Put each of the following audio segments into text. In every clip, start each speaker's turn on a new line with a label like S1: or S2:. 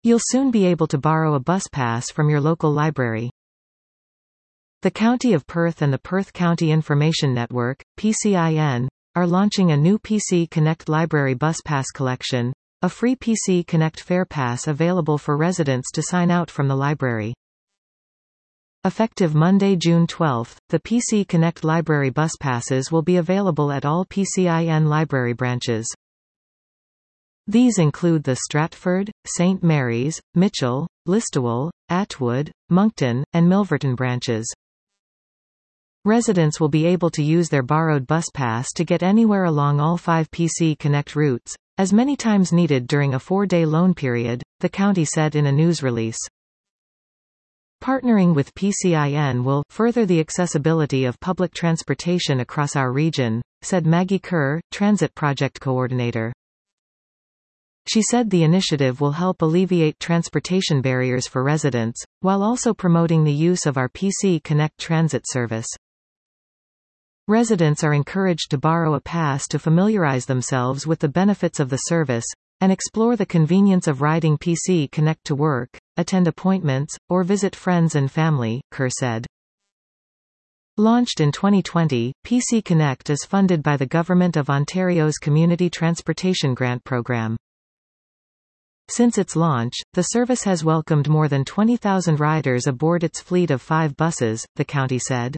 S1: You'll soon be able to borrow a bus pass from your local library. The County of Perth and the Perth County Information Network, PCIN, are launching a new PC Connect Library Bus Pass collection, a free PC Connect Fare Pass available for residents to sign out from the library. Effective Monday, June 12, the PC Connect Library Bus Passes will be available at all PCIN library branches. These include the Stratford, St. Mary's, Mitchell, Listowel, Atwood, Moncton, and Milverton branches. Residents will be able to use their borrowed bus pass to get anywhere along all 5 PC Connect routes, as many times needed during a 4-day loan period, the county said in a news release. Partnering with PCIN will further the accessibility of public transportation across our region, said Maggie Kerr, Transit Project Coordinator. She said the initiative will help alleviate transportation barriers for residents, while also promoting the use of our PC Connect transit service. Residents are encouraged to borrow a pass to familiarize themselves with the benefits of the service, and explore the convenience of riding PC Connect to work, attend appointments, or visit friends and family, Kerr said. Launched in 2020, PC Connect is funded by the Government of Ontario's Community Transportation Grant Program. Since its launch, the service has welcomed more than 20,000 riders aboard its fleet of 5 buses, the county said.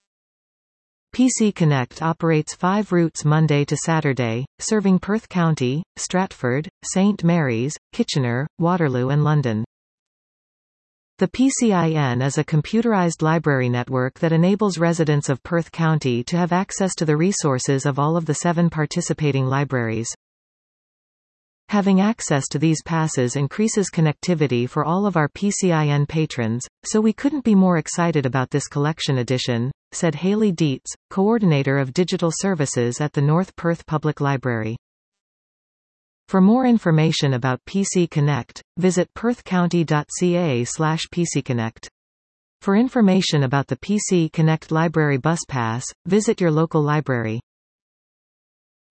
S1: PC Connect operates 5 routes Monday to Saturday, serving Perth County, Stratford, St. Mary's, Kitchener, Waterloo and London. The PCIN is a computerized library network that enables residents of Perth County to have access to the resources of all of the 7 participating libraries. Having access to these passes increases connectivity for all of our PCIN patrons, so we couldn't be more excited about this collection edition, said Hayley Dietz, Coordinator of Digital Services at the North Perth Public Library. For more information about PC Connect, visit perthcounty.ca/PCConnect. For information about the PC Connect Library Bus Pass, visit your local library.